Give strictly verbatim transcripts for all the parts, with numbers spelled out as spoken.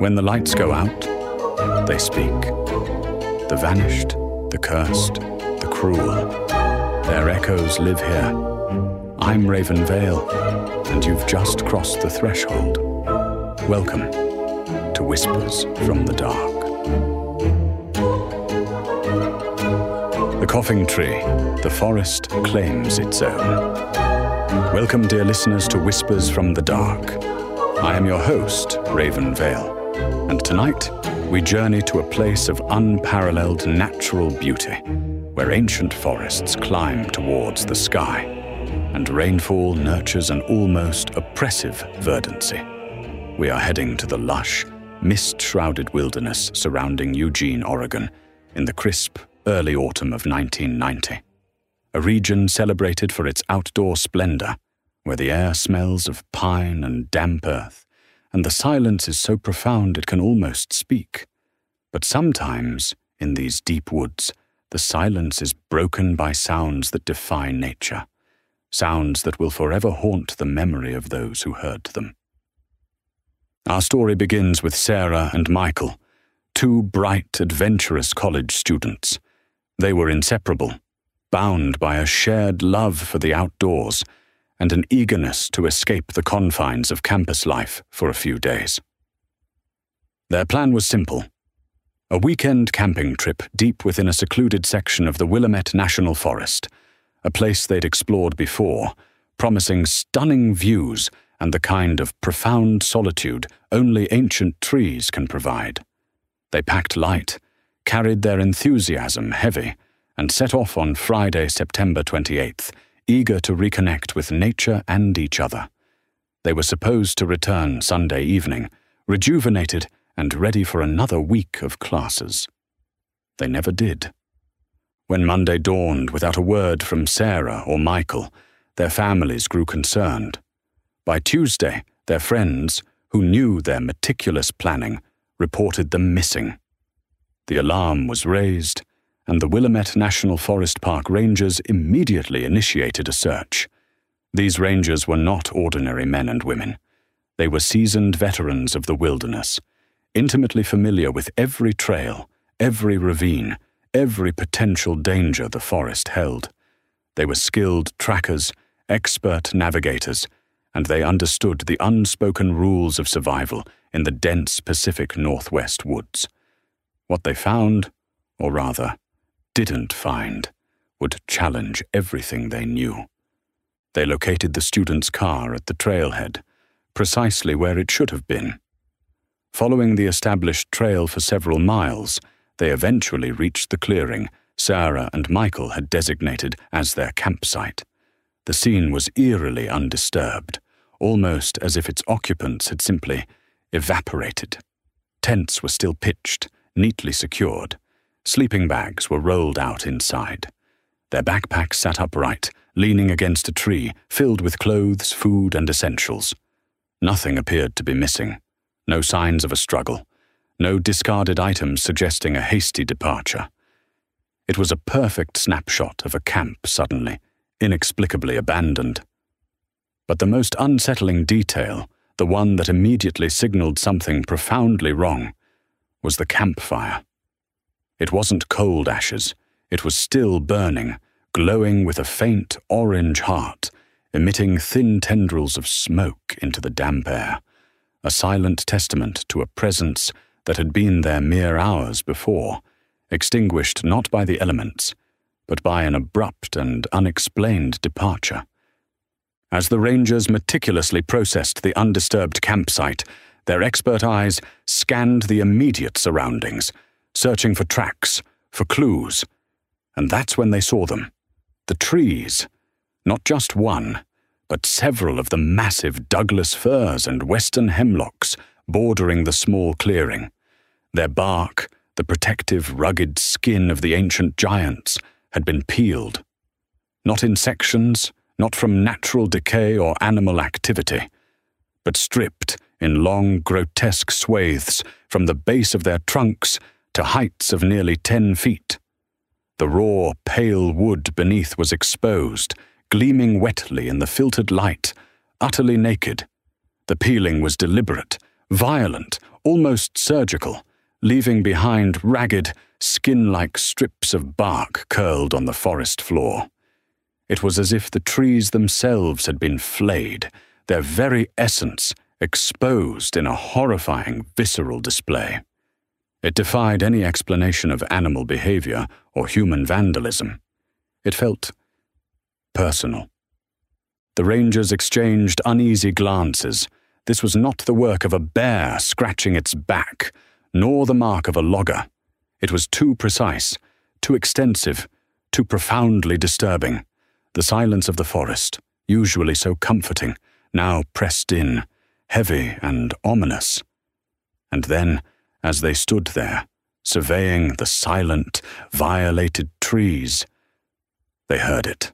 When the lights go out, they speak. The vanished, the cursed, the cruel. Their echoes live here. I'm Raven Vale, and you've just crossed the threshold. Welcome to Whispers from the Dark. The coughing tree, the forest claims its own. Welcome, dear listeners, to Whispers from the Dark. I am your host, Raven Vale, and tonight we journey to a place of unparalleled natural beauty, where ancient forests climb towards the sky, and rainfall nurtures an almost oppressive verdancy. We are heading to the lush, mist-shrouded wilderness surrounding Eugene, Oregon, in the crisp, early autumn of nineteen ninety. A region celebrated for its outdoor splendor, where the air smells of pine and damp earth, and the silence is so profound it can almost speak. But sometimes, in these deep woods, the silence is broken by sounds that defy nature, sounds that will forever haunt the memory of those who heard them. Our story begins with Sarah and Michael, two bright, adventurous college students. They were inseparable, bound by a shared love for the outdoors and an eagerness to escape the confines of campus life for a few days. Their plan was simple: a weekend camping trip deep within a secluded section of the Willamette National Forest, a place they'd explored before, promising stunning views and the kind of profound solitude only ancient trees can provide. They packed light, carried their enthusiasm heavy, and set off on Friday, September twenty-eighth, eager to reconnect with nature and each other. They were supposed to return Sunday evening, rejuvenated and ready for another week of classes. They never did. When Monday dawned without a word from Sarah or Michael, their families grew concerned. By Tuesday, their friends, who knew their meticulous planning, reported them missing. The alarm was raised, and the Willamette National Forest Park Rangers immediately initiated a search. These rangers were not ordinary men and women. They were seasoned veterans of the wilderness, intimately familiar with every trail, every ravine, every potential danger the forest held. They were skilled trackers, expert navigators, and they understood the unspoken rules of survival in the dense Pacific Northwest woods. What they found, or rather, didn't find, would challenge everything they knew. They located the student's car at the trailhead, precisely where it should have been. Following the established trail for several miles, they eventually reached the clearing Sarah and Michael had designated as their campsite. The scene was eerily undisturbed, almost as if its occupants had simply evaporated. Tents were still pitched, neatly secured. Sleeping bags were rolled out inside. Their backpacks sat upright, leaning against a tree, filled with clothes, food, and essentials. Nothing appeared to be missing. No signs of a struggle. No discarded items suggesting a hasty departure. It was a perfect snapshot of a camp suddenly, inexplicably abandoned. But the most unsettling detail, the one that immediately signaled something profoundly wrong, was the campfire. It wasn't cold ashes. It was still burning, glowing with a faint orange heart, emitting thin tendrils of smoke into the damp air, a silent testament to a presence that had been there mere hours before, extinguished not by the elements, but by an abrupt and unexplained departure. As the rangers meticulously processed the undisturbed campsite, their expert eyes scanned the immediate surroundings, searching for tracks, for clues. And that's when they saw them. The trees. Not just one, but several of the massive Douglas firs and western hemlocks bordering the small clearing. Their bark, the protective, rugged skin of the ancient giants, had been peeled. Not in sections, not from natural decay or animal activity, but stripped in long, grotesque swathes from the base of their trunks to heights of nearly ten feet. The raw, pale wood beneath was exposed, gleaming wetly in the filtered light, utterly naked. The peeling was deliberate, violent, almost surgical, leaving behind ragged, skin-like strips of bark curled on the forest floor. It was as if the trees themselves had been flayed, their very essence exposed in a horrifying, visceral display. It defied any explanation of animal behavior or human vandalism. It felt personal. The rangers exchanged uneasy glances. This was not the work of a bear scratching its back, nor the mark of a logger. It was too precise, too extensive, too profoundly disturbing. The silence of the forest, usually so comforting, now pressed in, heavy and ominous. And then, as they stood there, surveying the silent, violated trees, they heard it.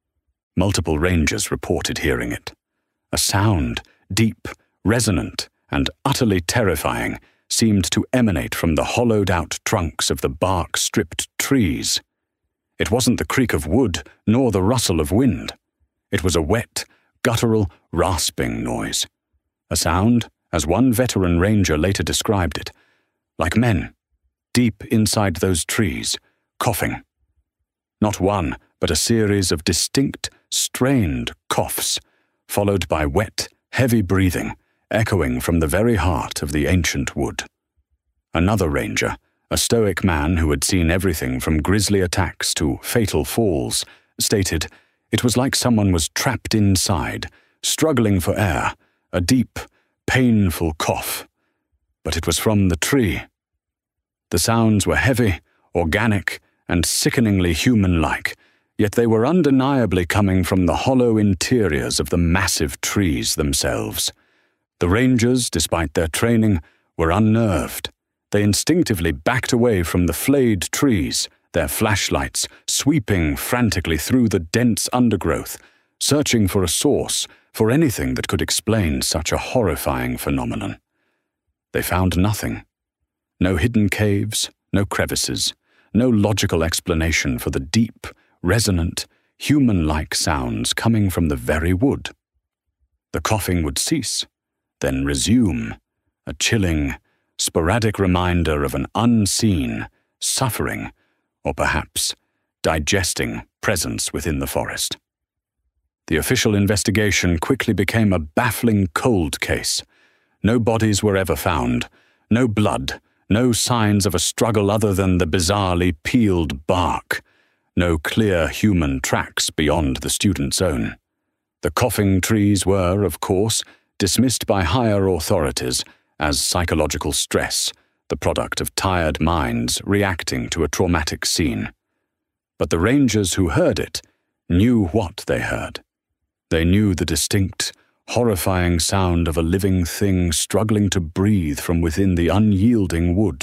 Multiple rangers reported hearing it. A sound, deep, resonant, and utterly terrifying, seemed to emanate from the hollowed-out trunks of the bark-stripped trees. It wasn't the creak of wood, nor the rustle of wind. It was a wet, guttural, rasping noise. A sound, as one veteran ranger later described it, like men, deep inside those trees, coughing. Not one, but a series of distinct, strained coughs, followed by wet, heavy breathing, echoing from the very heart of the ancient wood. Another ranger, a stoic man who had seen everything from grisly attacks to fatal falls, stated it was like someone was trapped inside, struggling for air, a deep, painful cough. But it was from the tree. The sounds were heavy, organic, and sickeningly human-like, yet they were undeniably coming from the hollow interiors of the massive trees themselves. The rangers, despite their training, were unnerved. They instinctively backed away from the flayed trees, their flashlights sweeping frantically through the dense undergrowth, searching for a source, for anything that could explain such a horrifying phenomenon. They found nothing. No hidden caves, no crevices, no logical explanation for the deep, resonant, human-like sounds coming from the very wood. The coughing would cease, then resume, a chilling, sporadic reminder of an unseen, suffering, or perhaps digesting presence within the forest. The official investigation quickly became a baffling cold case. No bodies were ever found, no blood, no signs of a struggle other than the bizarrely peeled bark, no clear human tracks beyond the student's own. The coughing trees were, of course, dismissed by higher authorities as psychological stress, the product of tired minds reacting to a traumatic scene. But the rangers who heard it knew what they heard. They knew the distinct, horrifying sound of a living thing struggling to breathe from within the unyielding wood.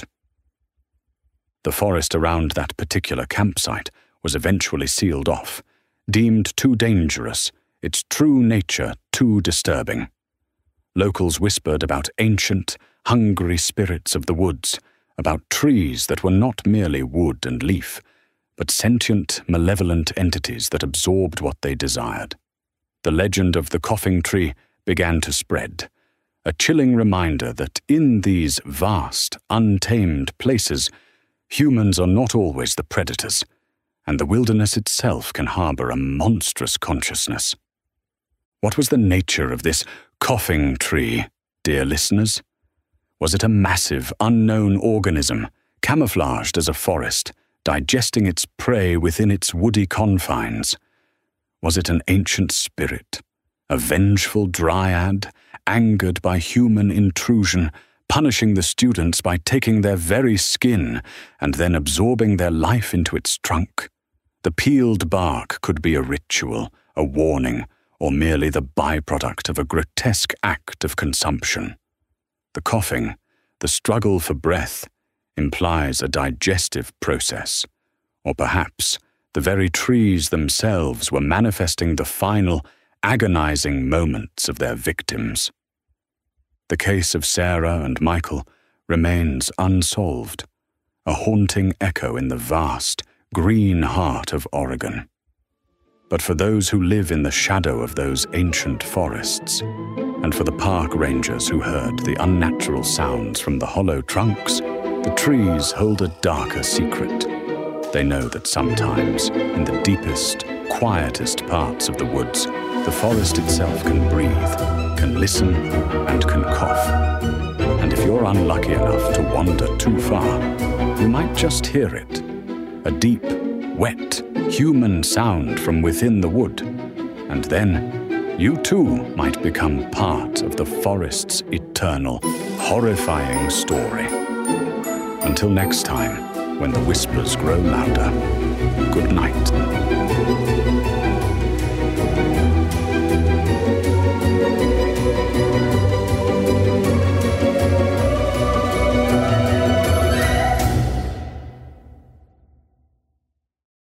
The forest around that particular campsite was eventually sealed off, deemed too dangerous, its true nature too disturbing. Locals whispered about ancient, hungry spirits of the woods, about trees that were not merely wood and leaf, but sentient, malevolent entities that absorbed what they desired. The legend of the coughing tree began to spread, a chilling reminder that in these vast, untamed places, humans are not always the predators, and the wilderness itself can harbor a monstrous consciousness. What was the nature of this coughing tree, dear listeners? Was it a massive, unknown organism, camouflaged as a forest, digesting its prey within its woody confines? Was it an ancient spirit, a vengeful dryad, angered by human intrusion, punishing the students by taking their very skin and then absorbing their life into its trunk? The peeled bark could be a ritual, a warning, or merely the byproduct of a grotesque act of consumption. The coughing, the struggle for breath, implies a digestive process, or perhaps the very trees themselves were manifesting the final, agonizing moments of their victims. The case of Sarah and Michael remains unsolved, a haunting echo in the vast, green heart of Oregon. But for those who live in the shadow of those ancient forests, and for the park rangers who heard the unnatural sounds from the hollow trunks, the trees hold a darker secret. They know that sometimes, in the deepest, quietest parts of the woods, the forest itself can breathe, can listen, and can cough. And if you're unlucky enough to wander too far, you might just hear it. A deep, wet, human sound from within the wood. And then, you too might become part of the forest's eternal, horrifying story. Until next time, when the whispers grow louder, good night.